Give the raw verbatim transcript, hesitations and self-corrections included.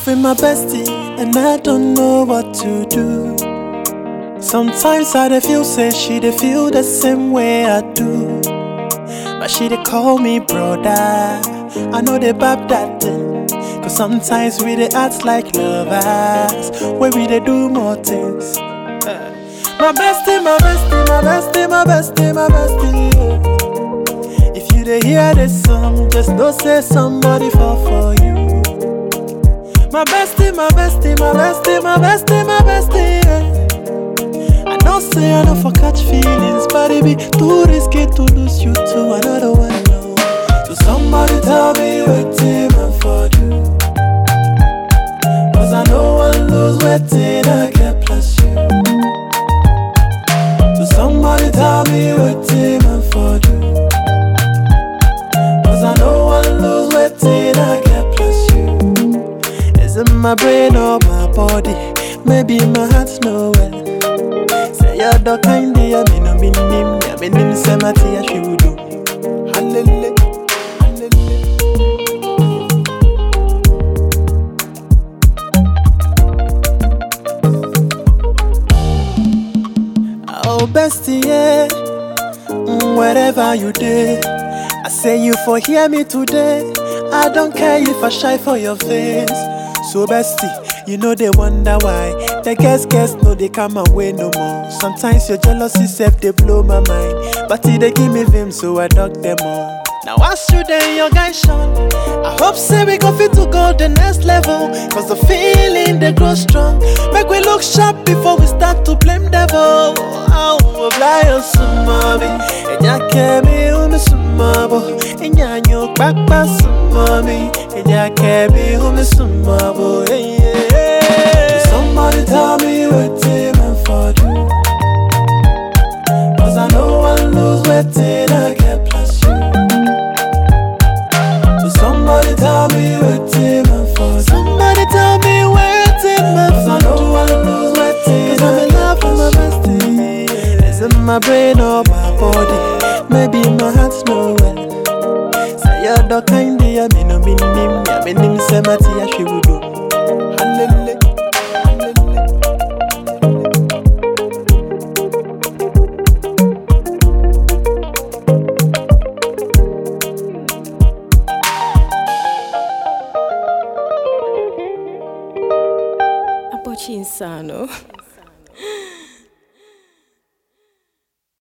with my bestie, and I don't know what to do. Sometimes I dey feel say she dey feel the same way I do, but she dey call me brother. I know they bab that thing, cause sometimes we dey act like lovers, where we dey do more things. My bestie, my bestie, my bestie, my bestie, my bestie, yeah. If you dey hear this song, just know say somebody fall for you. My bestie, my bestie, my bestie, my bestie, my bestie, yeah. I know say I don't for catch feelings, but it be too risky to lose you to another one, no. So somebody tell me wetin I for do, cause I know I lose wetin I get plus you. So somebody tell me wetin I for do, cause I know I lose wetin I get plus you. Is it my brain or my body? Maybe my heart's no well. Say you're the kind of ya me no minim, ya me nim say my tea should do. Hallelujah, hallelujah. Oh bestie, yeah, mm, wherever you did, I say you for hear me today. I don't care if I shy for your face. So bestie, you know they wonder why the guess guess no they come away no more. Sometimes your jealousy self they blow my mind, but they give me vim so I dug them all. Now once you there your guy Sean, I hope say we go fit to go the next level, cause the feeling they grow strong. Make we look sharp before we start to blame devil. Oh, we'll fly on some mommy, and ya care me um some mabo, and ya nyok back back some mommy, and ya care me um some mabo. Somebody tell me what